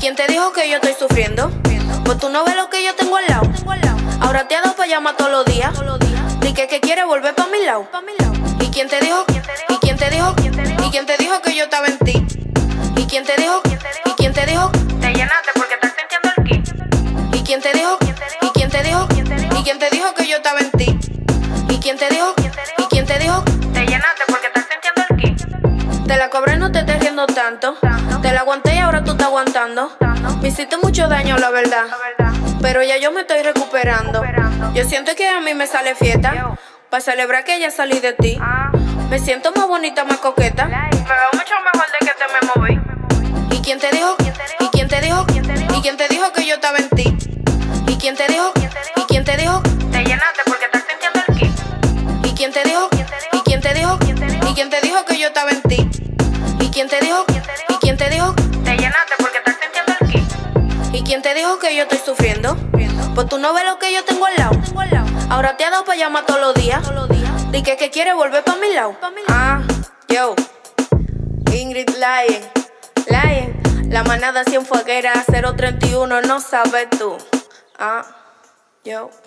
quién te dijo que yo estoy sufriendo? Pues tú no ves lo que yo tengo al lado. Ahora te ha dado pa' llamar todos los días. Di que quiere volver pa' mi lado. ¿Y quién te dijo? ¿Y quién te dijo? ¿Y quién te dijo que yo estaba en ti? ¿Y quién te dijo? ¿Y quién te dijo? Te llenaste porque estás sintiendo el ki. ¿Y quién te dijo? ¿Y quién te dijo? ¿Y quién te dijo que yo estaba en ti? ¿Y quién te dijo? ¿Y quién te dijo? Te llenaste porque estás sintiendo el ki. Te la cobré, no te estés riendo tanto. Te la aguanté y ahora tú estás aguantando. Me hiciste mucho daño, la verdad. Pero ya yo me estoy recuperando. Yo siento que a mí me sale fiesta. Pa' celebrar que ya salí de ti. Me siento más bonita, más coqueta. Me veo mucho mejor de que te me moví. ¿Y quién te dijo? ¿Y quién te dijo? ¿Y quién te dijo que yo estaba en ti? ¿Y quién te dijo? ¿Y quién te dijo? Te llenaste porque estás sintiendo el ki. ¿Y quién te dijo? ¿Y quién te dijo? ¿Y quién te dijo que yo estaba en ti? ¿Y quién te dijo? ¿Y quién te dijo? Te llenaste porque estás sintiendo el ki. ¿Y quién te dijo que yo estoy sufriendo? Pues tú no ves lo que yo tengo al lado. Ahora te ha dado pa' llamar todos los días. Di que quiere volver pa' mi lado. Yo Ingrid Lion, la manada 100 fueguera 031, no sabes tú. Yo